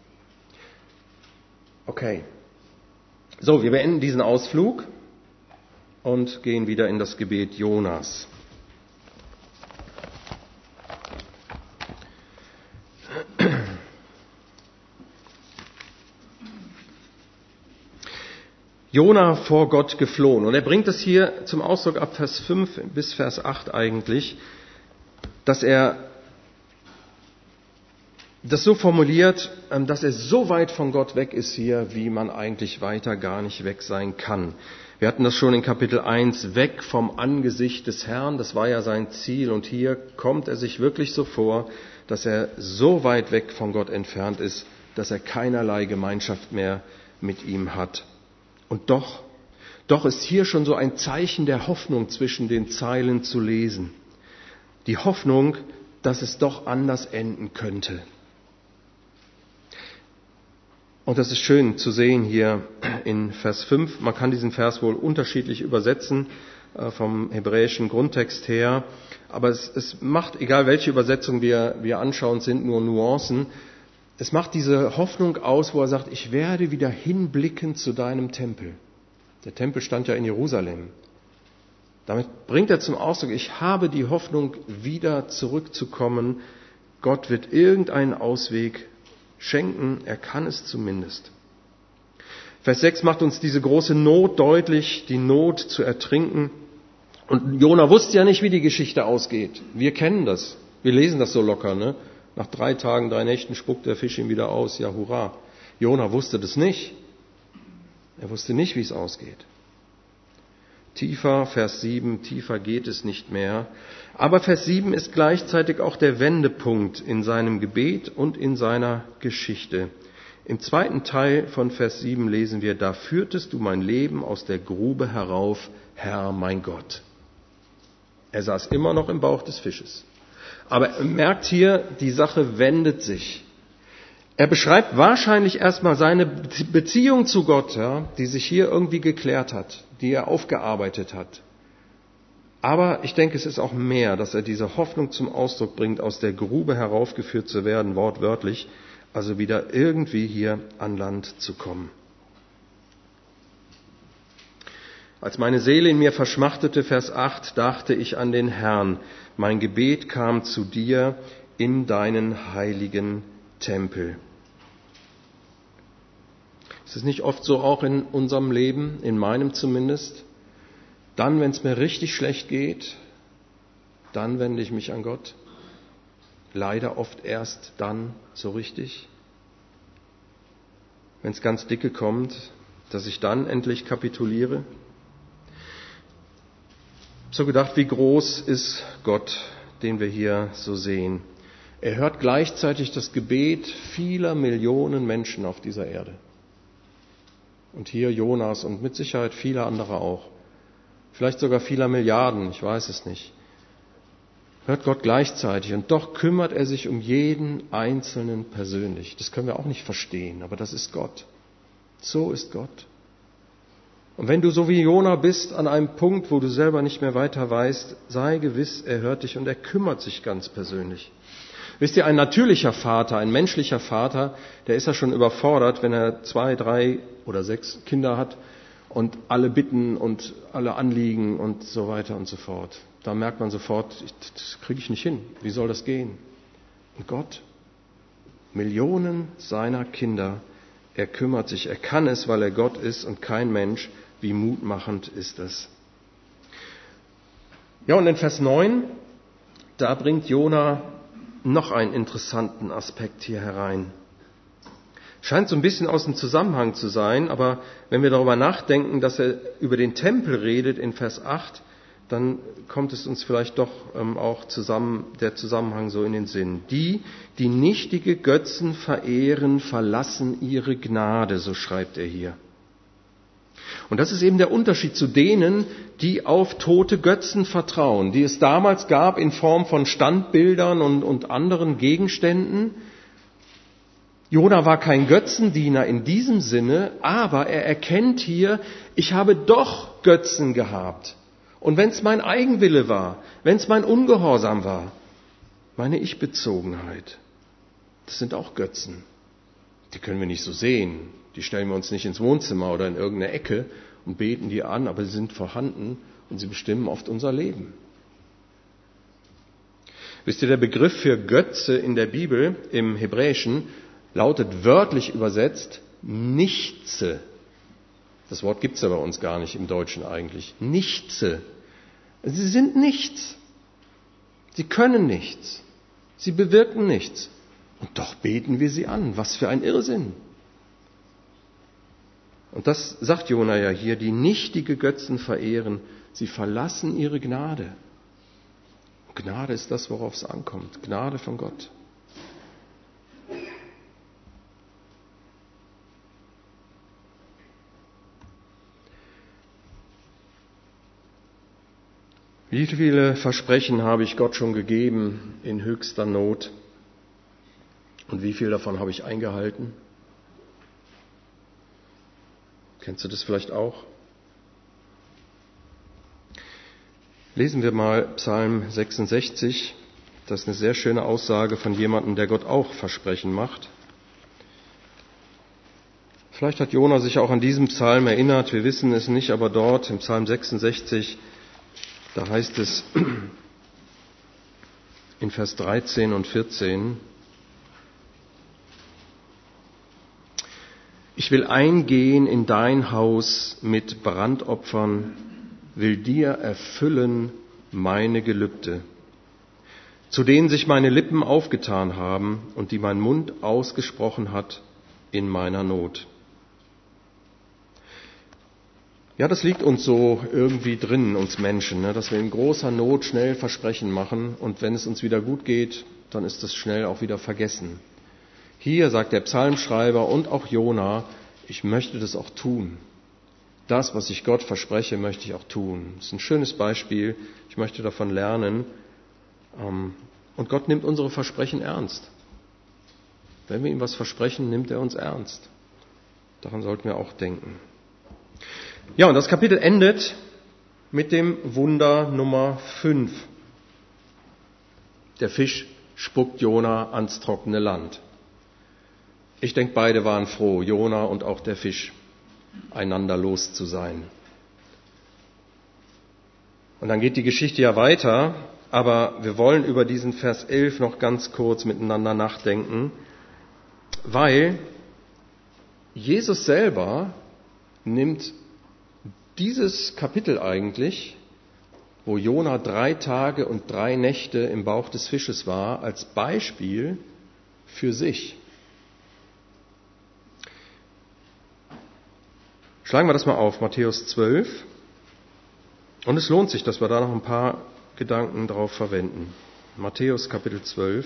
Okay. So, wir beenden diesen Ausflug und gehen wieder in das Gebet Jonas. Jona vor Gott geflohen. Und er bringt das hier zum Ausdruck ab Vers fünf bis Vers acht eigentlich, dass er das so formuliert, dass er so weit von Gott weg ist hier, wie man eigentlich weiter gar nicht weg sein kann. Wir hatten das schon in Kapitel eins, weg vom Angesicht des Herrn, das war ja sein Ziel. Und hier kommt er sich wirklich so vor, dass er so weit weg von Gott entfernt ist, dass er keinerlei Gemeinschaft mehr mit ihm hat. Und doch, doch ist hier schon so ein Zeichen der Hoffnung zwischen den Zeilen zu lesen. Die Hoffnung, dass es doch anders enden könnte. Und das ist schön zu sehen hier in Vers fünf. Man kann diesen Vers wohl unterschiedlich übersetzen vom hebräischen Grundtext her. Aber es, es macht, egal welche Übersetzung wir, wir anschauen, sind nur Nuancen. Es macht diese Hoffnung aus, wo er sagt, ich werde wieder hinblicken zu deinem Tempel. Der Tempel stand ja in Jerusalem. Damit bringt er zum Ausdruck, ich habe die Hoffnung, wieder zurückzukommen. Gott wird irgendeinen Ausweg schenken, er kann es zumindest. Vers sechs macht uns diese große Not deutlich, die Not zu ertrinken. Und Jona wusste ja nicht, wie die Geschichte ausgeht. Wir kennen das. Wir lesen das so locker, ne? Nach drei Tagen, drei Nächten spuckt der Fisch ihn wieder aus. Ja, hurra. Jona wusste das nicht. Er wusste nicht, wie es ausgeht. Tiefer, Vers sieben, tiefer geht es nicht mehr. Aber Vers sieben ist gleichzeitig auch der Wendepunkt in seinem Gebet und in seiner Geschichte. Im zweiten Teil von Vers sieben lesen wir, da führtest du mein Leben aus der Grube herauf, Herr mein Gott. Er saß immer noch im Bauch des Fisches. Aber er merkt hier, die Sache wendet sich. Er beschreibt wahrscheinlich erstmal seine Beziehung zu Gott, ja, die sich hier irgendwie geklärt hat, die er aufgearbeitet hat. Aber ich denke, es ist auch mehr, dass er diese Hoffnung zum Ausdruck bringt, aus der Grube heraufgeführt zu werden, wortwörtlich, also wieder irgendwie hier an Land zu kommen. Als meine Seele in mir verschmachtete, Vers acht, dachte ich an den Herrn. Mein Gebet kam zu dir in deinen heiligen Tempel. Ist es nicht oft so auch in unserem Leben, in meinem zumindest? Dann, wenn es mir richtig schlecht geht, dann wende ich mich an Gott. Leider oft erst dann so richtig. Wenn es ganz dicke kommt, dass ich dann endlich kapituliere. Ich habe so gedacht, wie groß ist Gott, den wir hier so sehen. Er hört gleichzeitig das Gebet vieler Millionen Menschen auf dieser Erde. Und hier Jonas und mit Sicherheit viele andere auch. Vielleicht sogar vieler Milliarden, ich weiß es nicht. Hört Gott gleichzeitig und doch kümmert er sich um jeden Einzelnen persönlich. Das können wir auch nicht verstehen, aber das ist Gott. So ist Gott. Und wenn du so wie Jona bist an einem Punkt, wo du selber nicht mehr weiter weißt, sei gewiss, er hört dich und er kümmert sich ganz persönlich. Wisst ihr, ein natürlicher Vater, ein menschlicher Vater, der ist ja schon überfordert, wenn er zwei, drei oder sechs Kinder hat und alle bitten und alle anliegen und so weiter und so fort. Da merkt man sofort, das kriege ich nicht hin. Wie soll das gehen? Und Gott, Millionen seiner Kinder, er kümmert sich, er kann es, weil er Gott ist und kein Mensch. Wie mutmachend ist es. Ja, und in Vers neun, da bringt Jona noch einen interessanten Aspekt hier herein. Scheint so ein bisschen aus dem Zusammenhang zu sein, aber wenn wir darüber nachdenken, dass er über den Tempel redet in Vers acht, dann kommt es uns vielleicht doch ähm, auch zusammen, der Zusammenhang so in den Sinn. Die, die nichtige Götzen verehren, verlassen ihre Gnade, so schreibt er hier. Und das ist eben der Unterschied zu denen, die auf tote Götzen vertrauen, die es damals gab in Form von Standbildern und, und anderen Gegenständen. Jona war kein Götzendiener in diesem Sinne, aber er erkennt hier, ich habe doch Götzen gehabt. Und wenn es mein Eigenwille war, wenn es mein Ungehorsam war, meine Ich-Bezogenheit, das sind auch Götzen. Die können wir nicht so sehen. Die stellen wir uns nicht ins Wohnzimmer oder in irgendeine Ecke und beten die an, aber sie sind vorhanden und sie bestimmen oft unser Leben. Wisst ihr, der Begriff für Götze in der Bibel, im Hebräischen, lautet wörtlich übersetzt Nichtse. Das Wort gibt es ja bei uns gar nicht im Deutschen eigentlich. Nichtse. Sie sind nichts. Sie können nichts. Sie bewirken nichts. Und doch beten wir sie an. Was für ein Irrsinn. Und das sagt Jona ja hier, die nichtige Götzen verehren, sie verlassen ihre Gnade. Und Gnade ist das, worauf es ankommt. Gnade von Gott. Wie viele Versprechen habe ich Gott schon gegeben in höchster Not? Und wie viel davon habe ich eingehalten? Kennst du das vielleicht auch? Lesen wir mal Psalm sechsundsechzig. Das ist eine sehr schöne Aussage von jemandem, der Gott auch Versprechen macht. Vielleicht hat Jona sich auch an diesen Psalm erinnert, wir wissen es nicht, aber dort im Psalm sechsundsechzig, da heißt es in Vers dreizehn und vierzehn, ich will eingehen in dein Haus mit Brandopfern, will dir erfüllen meine Gelübde, zu denen sich meine Lippen aufgetan haben und die mein Mund ausgesprochen hat in meiner Not. Ja, das liegt uns so irgendwie drin, uns Menschen, ne, dass wir in großer Not schnell Versprechen machen und wenn es uns wieder gut geht, dann ist das schnell auch wieder vergessen. Hier sagt der Psalmschreiber und auch Jona, ich möchte das auch tun. Das, was ich Gott verspreche, möchte ich auch tun. Das ist ein schönes Beispiel. Ich möchte davon lernen. Und Gott nimmt unsere Versprechen ernst. Wenn wir ihm was versprechen, nimmt er uns ernst. Daran sollten wir auch denken. Ja, und das Kapitel endet mit dem Wunder Nummer fünf. Der Fisch spuckt Jona ans trockene Land. Ich denke, beide waren froh, Jona und auch der Fisch, einander los zu sein. Und dann geht die Geschichte ja weiter, aber wir wollen über diesen Vers elf noch ganz kurz miteinander nachdenken, weil Jesus selber nimmt dieses Kapitel eigentlich, wo Jona drei Tage und drei Nächte im Bauch des Fisches war, als Beispiel für sich. Schlagen wir das mal auf, Matthäus zwölf. Und es lohnt sich, dass wir da noch ein paar Gedanken drauf verwenden. Matthäus Kapitel zwölf.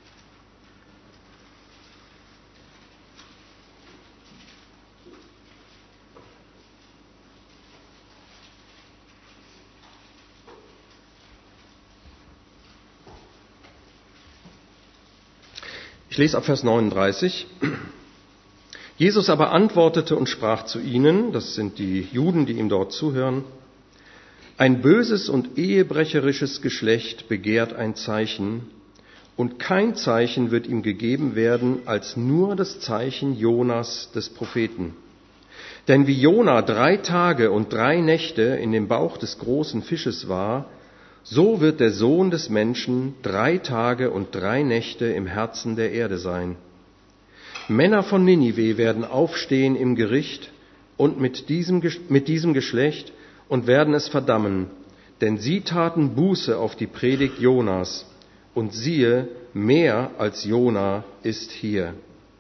Ich lese ab Vers neununddreißig. Jesus aber antwortete und sprach zu ihnen, das sind die Juden, die ihm dort zuhören, ein böses und ehebrecherisches Geschlecht begehrt ein Zeichen, und kein Zeichen wird ihm gegeben werden, als nur das Zeichen Jonas des Propheten. Denn wie Jona drei Tage und drei Nächte in dem Bauch des großen Fisches war, so wird der Sohn des Menschen drei Tage und drei Nächte im Herzen der Erde sein. Männer von Ninive werden aufstehen im Gericht und mit diesem, mit diesem Geschlecht und werden es verdammen, denn sie taten Buße auf die Predigt Jonas, und siehe, mehr als Jona ist hier.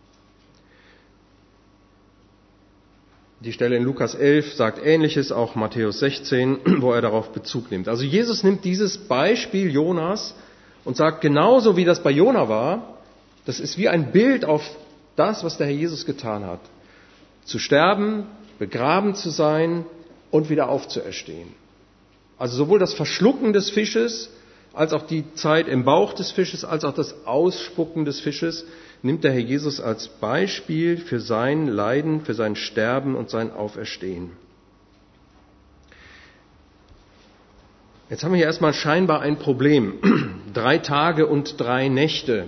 Die Stelle in Lukas elf sagt Ähnliches, auch Matthäus sechzehn, wo er darauf Bezug nimmt. Also Jesus nimmt dieses Beispiel Jonas und sagt, genauso wie das bei Jona war, das ist wie ein Bild auf das, was der Herr Jesus getan hat. Zu sterben begraben zu sein und wieder aufzuerstehen. Also sowohl das Verschlucken des Fisches, als auch die Zeit im Bauch des Fisches, als auch das Ausspucken des Fisches nimmt der Herr Jesus als Beispiel für sein Leiden, für sein Sterben und sein Auferstehen. Jetzt haben wir hier erstmal scheinbar ein Problem. Drei Tage und drei Nächte.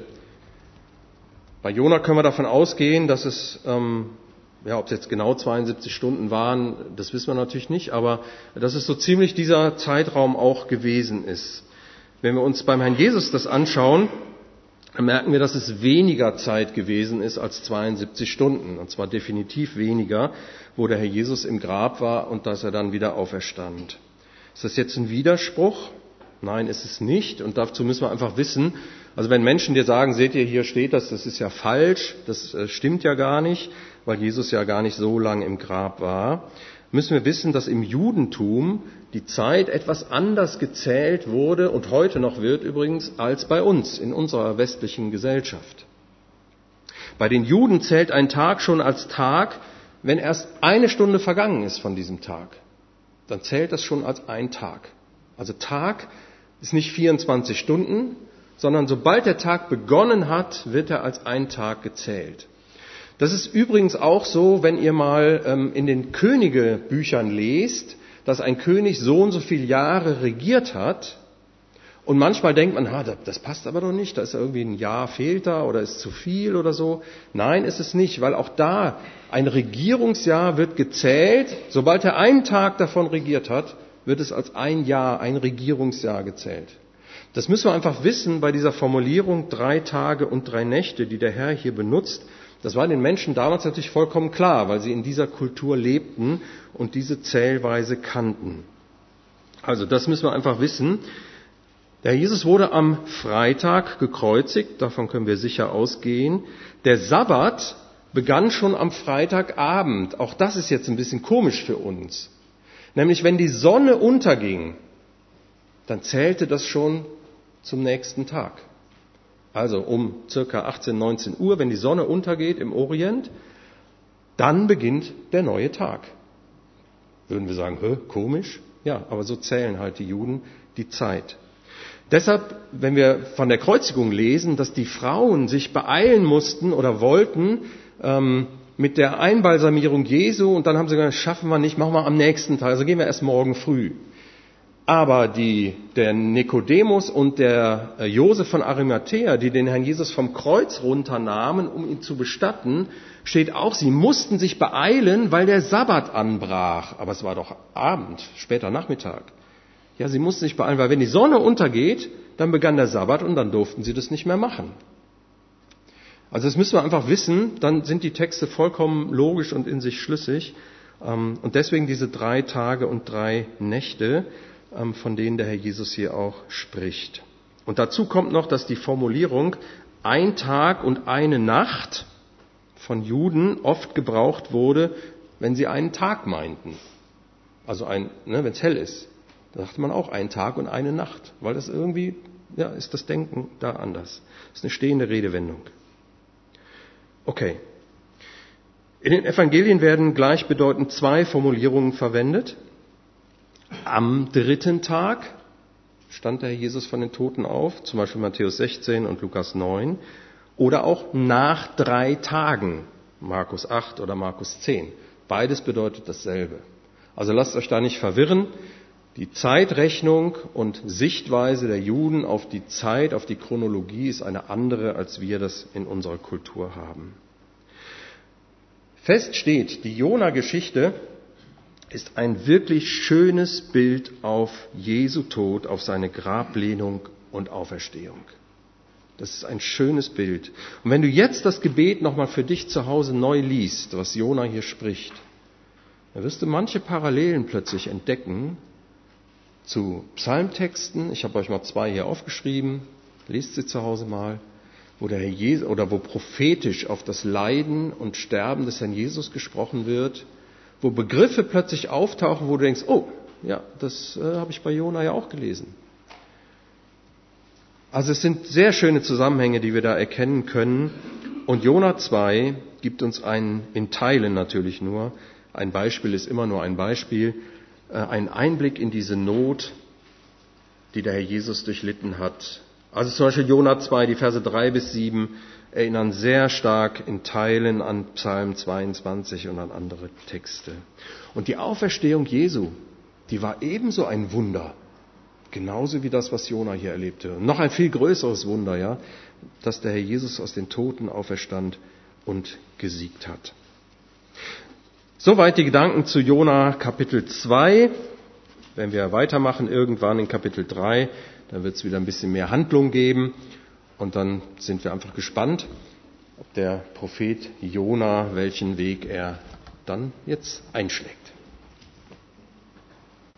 Bei Jona können wir davon ausgehen, dass es, ähm, ja, ob es jetzt genau zweiundsiebzig Stunden waren, das wissen wir natürlich nicht, aber dass es so ziemlich dieser Zeitraum auch gewesen ist. Wenn wir uns beim Herrn Jesus das anschauen, dann merken wir, dass es weniger Zeit gewesen ist als zweiundsiebzig Stunden. Und zwar definitiv weniger, wo der Herr Jesus im Grab war und dass er dann wieder auferstand. Ist das jetzt ein Widerspruch? Nein, ist es nicht. Und dazu müssen wir einfach wissen, also wenn Menschen dir sagen, seht ihr, hier steht das, das ist ja falsch, das stimmt ja gar nicht, weil Jesus ja gar nicht so lange im Grab war, müssen wir wissen, dass im Judentum die Zeit etwas anders gezählt wurde und heute noch wird übrigens als bei uns in unserer westlichen Gesellschaft. Bei den Juden zählt ein Tag schon als Tag, wenn erst eine Stunde vergangen ist von diesem Tag. Dann zählt das schon als ein Tag. Also Tag ist nicht vierundzwanzig Stunden, sondern sobald der Tag begonnen hat, wird er als ein Tag gezählt. Das ist übrigens auch so, wenn ihr mal ähm, in den Königebüchern lest, dass ein König so und so viele Jahre regiert hat und manchmal denkt man, ha, das passt aber doch nicht, da ist irgendwie ein Jahr fehlt da oder ist zu viel oder so. Nein, ist es nicht, weil auch da ein Regierungsjahr wird gezählt, sobald er einen Tag davon regiert hat, wird es als ein Jahr, ein Regierungsjahr gezählt. Das müssen wir einfach wissen bei dieser Formulierung drei Tage und drei Nächte, die der Herr hier benutzt. Das war den Menschen damals natürlich vollkommen klar, weil sie in dieser Kultur lebten und diese Zählweise kannten. Also das müssen wir einfach wissen. Der Herr Jesus wurde am Freitag gekreuzigt, davon können wir sicher ausgehen. Der Sabbat begann schon am Freitagabend. Auch das ist jetzt ein bisschen komisch für uns. Nämlich wenn die Sonne unterging, dann zählte das schon zum nächsten Tag. Also um circa achtzehn, neunzehn Uhr, wenn die Sonne untergeht im Orient, dann beginnt der neue Tag. Würden wir sagen, hä, komisch? Ja, aber so zählen halt die Juden die Zeit. Deshalb, wenn wir von der Kreuzigung lesen, dass die Frauen sich beeilen mussten oder wollten ähm, mit der Einbalsamierung Jesu und dann haben sie gesagt, das schaffen wir nicht, machen wir am nächsten Tag, also gehen wir erst morgen früh. Aber die, der Nikodemus und der Josef von Arimathäa, die den Herrn Jesus vom Kreuz runternahmen, um ihn zu bestatten, steht auch, sie mussten sich beeilen, weil der Sabbat anbrach. Aber es war doch Abend, später Nachmittag. Ja, sie mussten sich beeilen, weil wenn die Sonne untergeht, dann begann der Sabbat und dann durften sie das nicht mehr machen. Also das müssen wir einfach wissen, dann sind die Texte vollkommen logisch und in sich schlüssig. Und deswegen diese drei Tage und drei Nächte, von denen der Herr Jesus hier auch spricht. Und dazu kommt noch, dass die Formulierung ein Tag und eine Nacht von Juden oft gebraucht wurde, wenn sie einen Tag meinten. Also ein, ne, wenn es hell ist, da sagte man auch ein Tag und eine Nacht, weil das irgendwie, ja, ist das Denken da anders. Das ist eine stehende Redewendung. Okay. In den Evangelien werden gleichbedeutend zwei Formulierungen verwendet. Am dritten Tag stand der Herr Jesus von den Toten auf, zum Beispiel Matthäus sechzehn und Lukas neun, oder auch nach drei Tagen, Markus acht oder Markus zehn. Beides bedeutet dasselbe. Also lasst euch da nicht verwirren. Die Zeitrechnung und Sichtweise der Juden auf die Zeit, auf die Chronologie ist eine andere, als wir das in unserer Kultur haben. Fest steht, die Jona-Geschichte ist ein wirklich schönes Bild auf Jesu Tod, auf seine Grablehnung und Auferstehung. Das ist ein schönes Bild. Und wenn du jetzt das Gebet nochmal für dich zu Hause neu liest, was Jona hier spricht, dann wirst du manche Parallelen plötzlich entdecken zu Psalmtexten. Ich habe euch mal zwei hier aufgeschrieben, lest sie zu Hause mal, wo der Herr Jesus, oder wo prophetisch auf das Leiden und Sterben des Herrn Jesus gesprochen wird, wo Begriffe plötzlich auftauchen, wo du denkst, oh, ja, das äh, habe ich bei Jona ja auch gelesen. Also es sind sehr schöne Zusammenhänge, die wir da erkennen können. Und Jona zwei gibt uns einen, in Teilen natürlich nur, ein Beispiel ist immer nur ein Beispiel, ein Einblick in diese Not, die der Herr Jesus durchlitten hat. Also zum Beispiel Jona zwei, die Verse drei bis sieben, erinnern sehr stark in Teilen an Psalm zweiundzwanzig und an andere Texte. Und die Auferstehung Jesu, die war ebenso ein Wunder, genauso wie das, was Jona hier erlebte. Und noch ein viel größeres Wunder, ja, dass der Herr Jesus aus den Toten auferstand und gesiegt hat. Soweit die Gedanken zu Jona Kapitel zwei. Wenn wir weitermachen, irgendwann in Kapitel drei, dann wird es wieder ein bisschen mehr Handlung geben. Und dann sind wir einfach gespannt, ob der Prophet Jona, welchen Weg er dann jetzt einschlägt.